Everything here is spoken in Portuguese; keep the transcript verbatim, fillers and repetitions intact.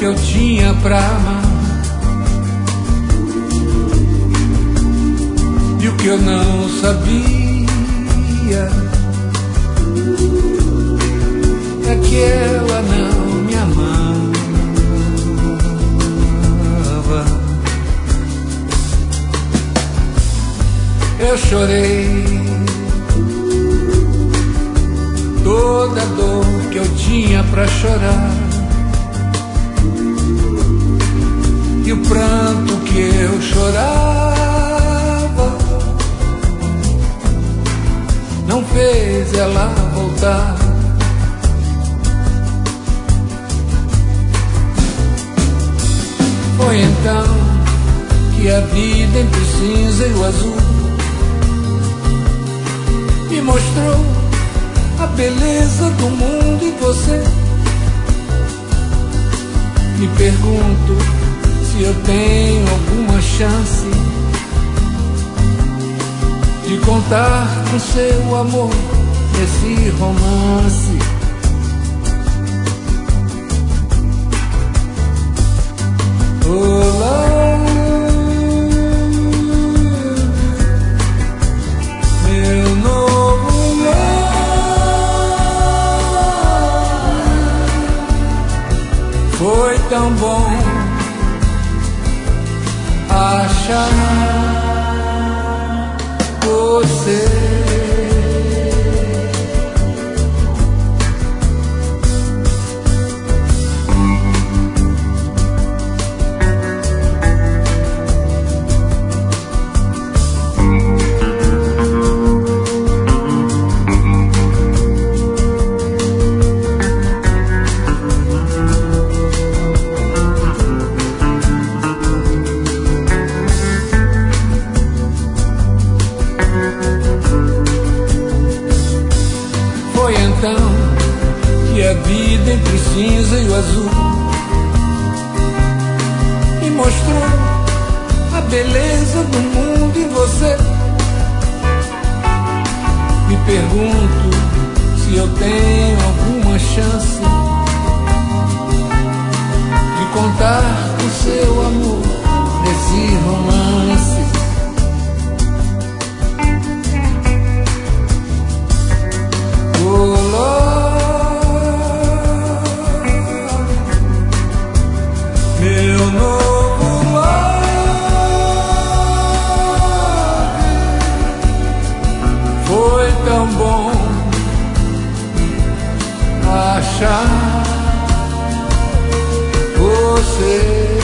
que eu tinha pra amar e o que eu não sabia é que ela não me amava. Eu chorei toda a dor que eu tinha pra chorar e o pranto que eu chorava não fez ela voltar. Foi então que a vida entre o cinza e o azul me mostrou a beleza do mundo em você. Me pergunto se eu tenho alguma chance de contar com seu amor nesse romance. Olá, meu novo lar. Foi tão bom achar você. Foi então que a vida entre o cinza e o azul me mostrou a beleza do mundo em você. Me pergunto se eu tenho alguma chance de contar com seu amor nesse romance. Meu novo lar. Foi tão bom achar você.